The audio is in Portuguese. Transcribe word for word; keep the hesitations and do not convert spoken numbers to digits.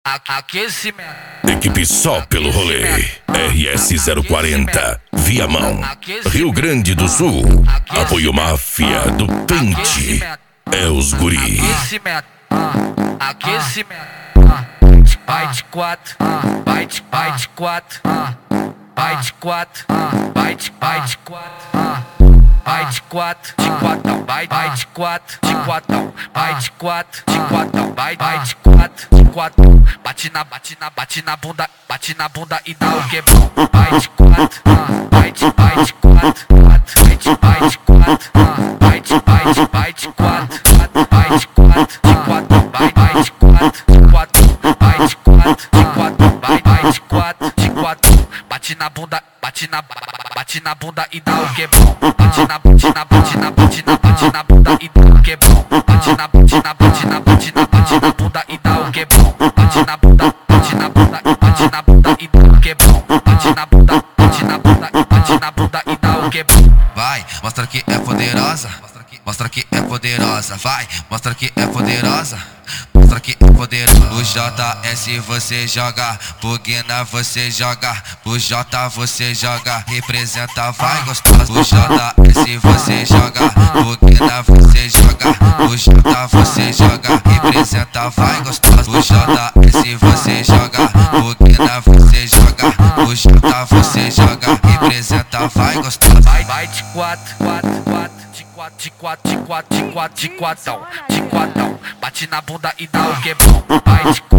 Aquecimento. Equipe só pelo rolê. R S zero quarenta, Viamão, Rio Grande do Sul. Apoio Máfia do Pente. É os guri. Aquecimento. Aquecimento. Vai de quatro. Vai de, vai de quatro. Vai de quatro. Vai de, vai de quatro. Vai de quatro, de quatro, vai, vai de quatro, de quatro, vai de quatro, de quatro, vai, vai de quatro, de quatro. Bate na, bate na, bate na bunda, bate na bunda e dá o quebrão. Vai de quatro, vai de, vai de quatro, vai de, vai de quatro, vai de, vai de, vai de quatro, vai de quatro, de quatro, vai, vai de quatro, de quatro, vai de quatro, de quatro, vai, vai de quatro, de quatro. Bate na bunda, bate na, bate na bunda e dá o quebrão. Bate na, bate na, bate na, bate na, bate na bunda e dá o quebrão. Bate na, bate na, bate na, bate na, bate na bunda e dá o quebrão. Bate na bunda, bate na bunda, bate na bunda e dá o quebrão. Bate na bunda, bate na bunda, bate na bunda e dá o quebrão. Vai, mostra que é poderosa. Mostra que é poderosa. Vai, mostra que é poderosa. Mostra que é poderosa. O J S você joga, Bugina você joga, o J você joga, representa vai gostosa. O J S você joga, Bugina você joga, o J você joga, representa vai gostosa. O J S você joga, Bugina você joga, o J você joga, representa vai gostosa. Vai, vai de quatro, quatro, quatro. De quatro, de quatro, de quatro, de quatro, de quatro, bate na bunda e dá o quebrão. Vai de quatro.